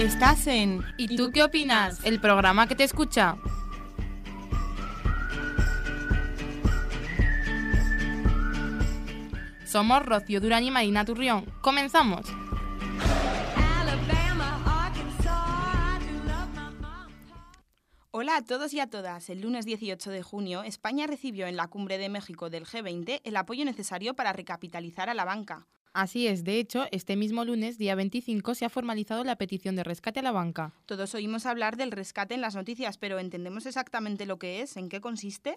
Estás en ¿Y tú qué opinas? El programa que te escucha. Somos Rocío Durán y Marina Turrión. ¡Comenzamos! Hola a todos y a todas. El lunes 18 de junio, España recibió en la Cumbre de México del G20 el apoyo necesario para recapitalizar a la banca. Así es, de hecho, este mismo lunes, día 25, se ha formalizado la petición de rescate a la banca. Todos oímos hablar del rescate en las noticias, pero ¿entendemos exactamente lo que es? ¿En qué consiste?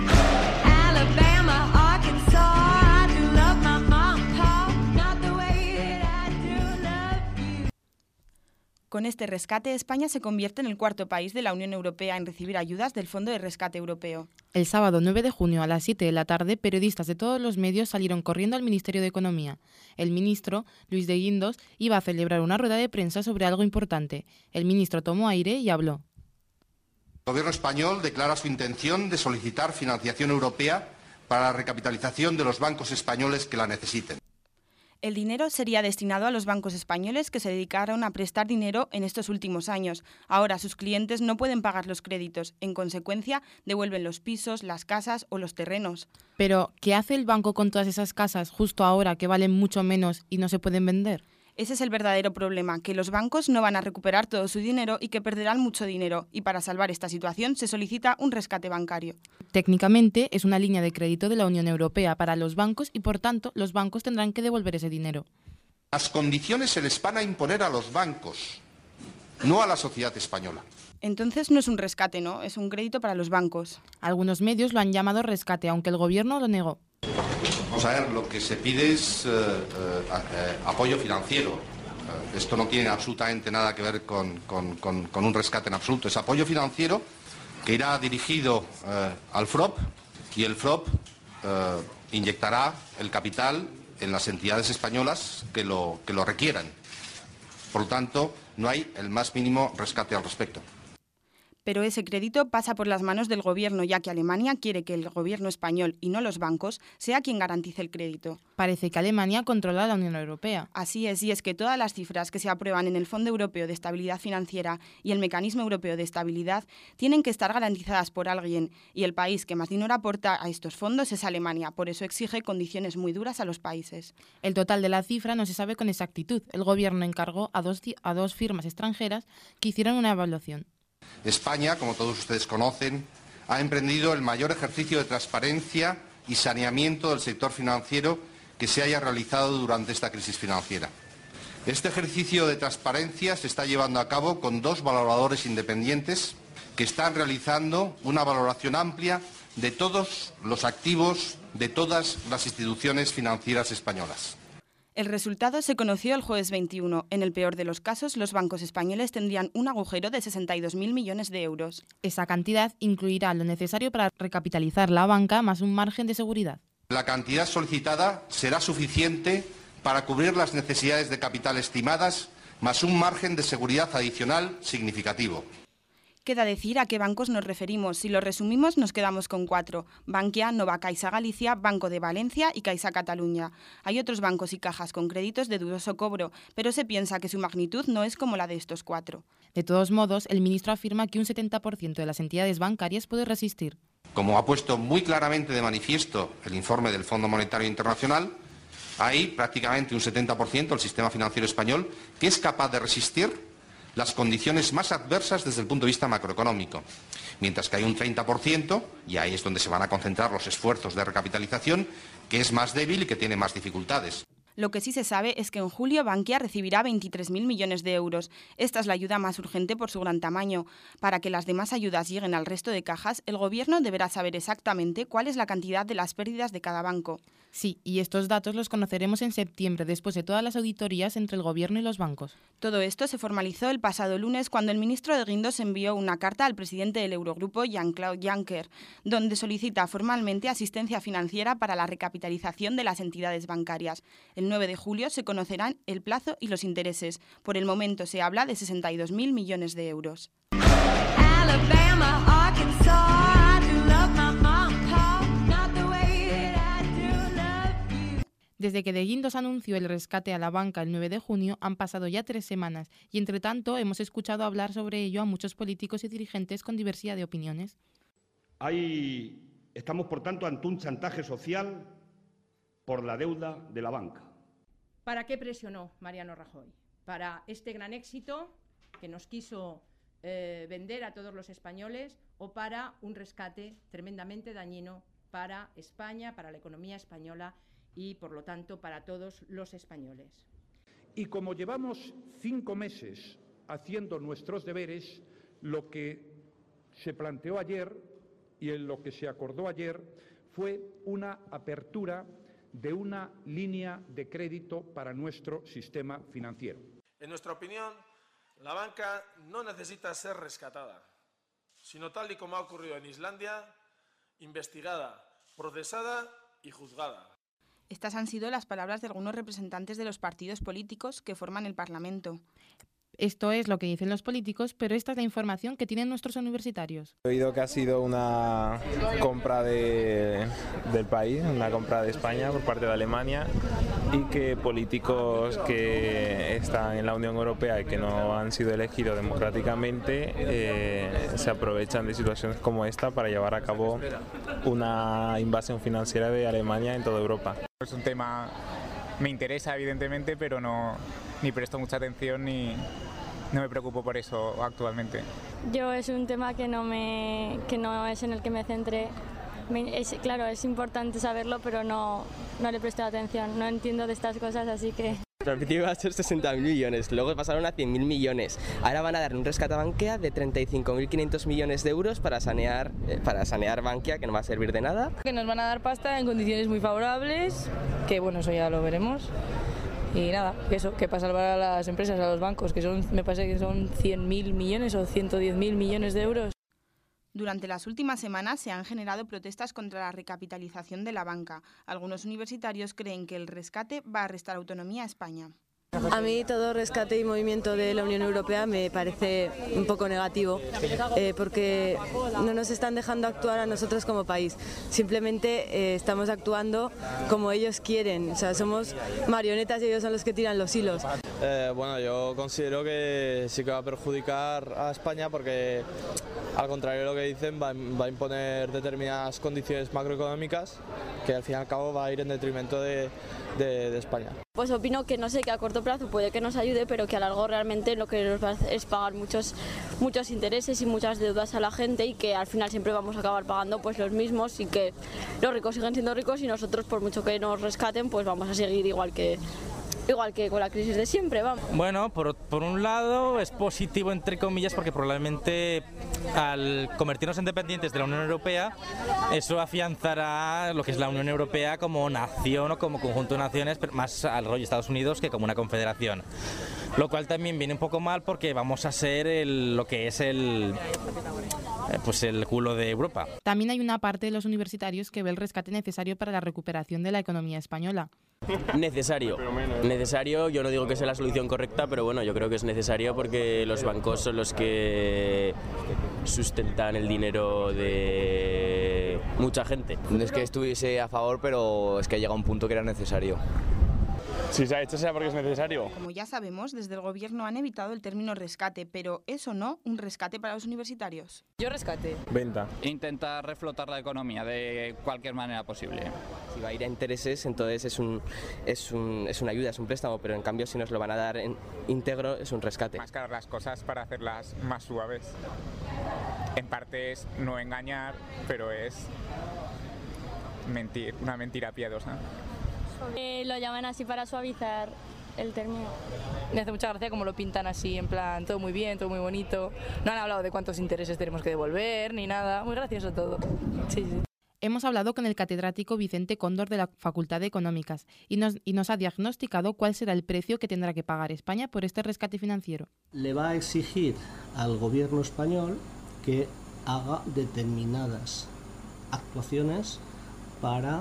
Con este rescate, España se convierte en el cuarto país de la Unión Europea en recibir ayudas del Fondo de Rescate Europeo. El sábado 9 de junio a las 7 de la tarde, periodistas de todos los medios salieron corriendo al Ministerio de Economía. El ministro, Luis de Guindos, iba a celebrar una rueda de prensa sobre algo importante. El ministro tomó aire y habló. El Gobierno español declara su intención de solicitar financiación europea para la recapitalización de los bancos españoles que la necesiten. El dinero sería destinado a los bancos españoles que se dedicaron a prestar dinero en estos últimos años. Ahora sus clientes no pueden pagar los créditos. En consecuencia, devuelven los pisos, las casas o los terrenos. Pero, ¿qué hace el banco con todas esas casas justo ahora que valen mucho menos y no se pueden vender? Ese es el verdadero problema, que los bancos no van a recuperar todo su dinero y que perderán mucho dinero. Y para salvar esta situación se solicita un rescate bancario. Técnicamente es una línea de crédito de la Unión Europea para los bancos y, por tanto, los bancos tendrán que devolver ese dinero. Las condiciones se les van a imponer a los bancos, no a la sociedad española. Entonces no es un rescate, ¿no? Es un crédito para los bancos. Algunos medios lo han llamado rescate, aunque el gobierno lo negó. Vamos a ver, lo que se pide es apoyo financiero. Esto no tiene absolutamente nada que ver con un rescate en absoluto. Es apoyo financiero que irá dirigido al FROP y el FROP inyectará el capital en las entidades españolas que lo requieran. Por lo tanto, no hay el más mínimo rescate al respecto. Pero ese crédito pasa por las manos del gobierno, ya que Alemania quiere que el gobierno español y no los bancos sea quien garantice el crédito. Parece que Alemania controla la Unión Europea. Así es, y es que todas las cifras que se aprueban en el Fondo Europeo de Estabilidad Financiera y el Mecanismo Europeo de Estabilidad tienen que estar garantizadas por alguien, y el país que más dinero aporta a estos fondos es Alemania, por eso exige condiciones muy duras a los países. El total de la cifra no se sabe con exactitud. El gobierno encargó a dos firmas extranjeras que hicieran una evaluación. España, como todos ustedes conocen, ha emprendido el mayor ejercicio de transparencia y saneamiento del sector financiero que se haya realizado durante esta crisis financiera. Este ejercicio de transparencia se está llevando a cabo con dos valoradores independientes que están realizando una valoración amplia de todos los activos de todas las instituciones financieras españolas. El resultado se conoció el jueves 21. En el peor de los casos, los bancos españoles tendrían un agujero de 62.000 millones de euros. Esa cantidad incluirá lo necesario para recapitalizar la banca más un margen de seguridad. La cantidad solicitada será suficiente para cubrir las necesidades de capital estimadas más un margen de seguridad adicional significativo. Queda decir a qué bancos nos referimos. Si lo resumimos, nos quedamos con 4. Bankia, Nova Caixa Galicia, Banco de Valencia y Caixa Catalunya. Hay otros bancos y cajas con créditos de dudoso cobro, pero se piensa que su magnitud no es como la de estos 4. De todos modos, el ministro afirma que un 70% de las entidades bancarias puede resistir. Como ha puesto muy claramente de manifiesto el informe del Fondo Monetario Internacional, hay prácticamente un 70% del sistema financiero español que es capaz de resistir las condiciones más adversas desde el punto de vista macroeconómico, mientras que hay un 30%, y ahí es donde se van a concentrar los esfuerzos de recapitalización, que es más débil y que tiene más dificultades. Lo que sí se sabe es que en julio Bankia recibirá 23.000 millones de euros. Esta es la ayuda más urgente por su gran tamaño. Para que las demás ayudas lleguen al resto de cajas, el gobierno deberá saber exactamente cuál es la cantidad de las pérdidas de cada banco. Sí, y estos datos los conoceremos en septiembre, después de todas las auditorías entre el gobierno y los bancos. Todo esto se formalizó el pasado lunes cuando el ministro de Guindos envió una carta al presidente del Eurogrupo, Jean-Claude Juncker, donde solicita formalmente asistencia financiera para la recapitalización de las entidades bancarias. El 9 de julio se conocerán el plazo y los intereses. Por el momento se habla de 62.000 millones de euros. Alabama, Arkansas, I do love my mom, Paul, not the way that I do love you. Desde que De Guindos anunció el rescate a la banca el 9 de junio han pasado ya 3 semanas y entre tanto hemos escuchado hablar sobre ello a muchos políticos y dirigentes con diversidad de opiniones. Estamos, por tanto, ante un chantaje social por la deuda de la banca. ¿Para qué presionó Mariano Rajoy? ¿Para este gran éxito que nos quiso vender a todos los españoles o para un rescate tremendamente dañino para España, para la economía española y, por lo tanto, para todos los españoles? Y como llevamos 5 meses haciendo nuestros deberes, lo que se planteó ayer y en lo que se acordó ayer fue una apertura de una línea de crédito para nuestro sistema financiero. En nuestra opinión, la banca no necesita ser rescatada, sino tal y como ha ocurrido en Islandia, investigada, procesada y juzgada. Estas han sido las palabras de algunos representantes de los partidos políticos que forman el Parlamento. Esto es lo que dicen los políticos, pero esta es la información que tienen nuestros universitarios. He oído que ha sido una compra del país, una compra de España por parte de Alemania y que políticos que están en la Unión Europea y que no han sido elegidos democráticamente se aprovechan de situaciones como esta para llevar a cabo una invasión financiera de Alemania en toda Europa. Es un tema, me interesa evidentemente, pero ni presto mucha atención ni no me preocupo por eso actualmente. Yo es un tema que no es en el que me centré. Claro, es importante saberlo, pero no le presto atención, no entiendo de estas cosas, así que... Al principio iba a ser 60.000 millones, luego pasaron a 100.000 millones. Ahora van a dar un rescate a Bankia de 35.500 millones de euros para sanear Bankia, que no va a servir de nada. Que nos van a dar pasta en condiciones muy favorables, que bueno, eso ya lo veremos. Y nada, eso, que para salvar a las empresas, a los bancos, que me parece que son 100.000 millones o 110.000 millones de euros. Durante las últimas semanas se han generado protestas contra la recapitalización de la banca. Algunos universitarios creen que el rescate va a restar autonomía a España. A mí todo rescate y movimiento de la Unión Europea me parece un poco negativo, porque no nos están dejando actuar a nosotros como país. Simplemente estamos actuando como ellos quieren, o sea, somos marionetas y ellos son los que tiran los hilos. Bueno, yo considero que sí que va a perjudicar a España porque, al contrario de lo que dicen, va a imponer determinadas condiciones macroeconómicas que al fin y al cabo va a ir en detrimento de España. Pues opino que no sé, que a corto plazo puede que nos ayude, pero que a largo realmente lo que nos va a hacer es pagar muchos intereses y muchas deudas a la gente y que al final siempre vamos a acabar pagando pues los mismos y que los ricos siguen siendo ricos y nosotros por mucho que nos rescaten pues vamos a seguir igual que con la crisis de siempre, vamos. Bueno, por un lado es positivo entre comillas porque probablemente al convertirnos en dependientes de la Unión Europea eso afianzará lo que es la Unión Europea como nación o como conjunto de naciones, pero más al rollo Estados Unidos que como una confederación. Lo cual también viene un poco mal porque vamos a ser lo que es el culo de Europa. También hay una parte de los universitarios que ve el rescate necesario para la recuperación de la economía española. Necesario, yo no digo que sea la solución correcta, pero bueno, yo creo que es necesario porque los bancos son los que sustentan el dinero de mucha gente. No es que estuviese a favor, pero es que ha llegado un punto que era necesario. Si se ha hecho sea porque es necesario. Como ya sabemos, desde el gobierno han evitado el término rescate, pero ¿es o no un rescate para los universitarios? Yo rescate. Venta. Intentar reflotar la economía de cualquier manera posible. Si va a ir a intereses, entonces es una ayuda, es un préstamo, pero en cambio si nos lo van a dar en íntegro es un rescate. Más claro las cosas para hacerlas más suaves. En parte es no engañar, pero es mentir, una mentira piadosa. Lo llaman así para suavizar el término. Me hace mucha gracia como lo pintan así, en plan, todo muy bien, todo muy bonito. No han hablado de cuántos intereses tenemos que devolver, ni nada. Muy gracioso todo. Sí. Hemos hablado con el catedrático Vicente Cóndor de la Facultad de Económicas y nos ha diagnosticado cuál será el precio que tendrá que pagar España por este rescate financiero. Le va a exigir al gobierno español que haga determinadas actuaciones para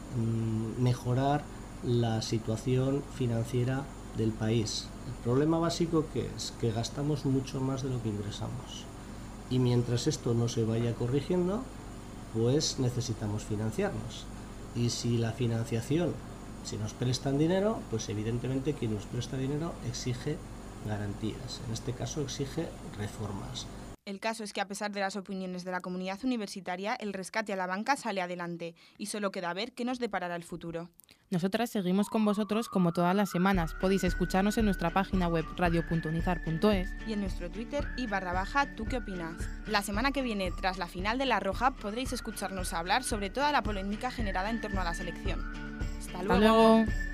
mejorar la situación financiera del país. El problema básico que es que gastamos mucho más de lo que ingresamos y mientras esto no se vaya corrigiendo pues necesitamos financiarnos y si la financiación Si nos prestan dinero, pues evidentemente quien nos presta dinero exige garantías, en este caso exige reformas. El caso es que a pesar de las opiniones de la comunidad universitaria, el rescate a la banca sale adelante y solo queda ver qué nos deparará el futuro. Nosotras seguimos con vosotros como todas las semanas. Podéis escucharnos en nuestra página web radio.unizar.es y en nuestro Twitter /¿tú qué opinas? La semana que viene, tras la final de La Roja, podréis escucharnos hablar sobre toda la polémica generada en torno a la selección. ¡Hasta luego!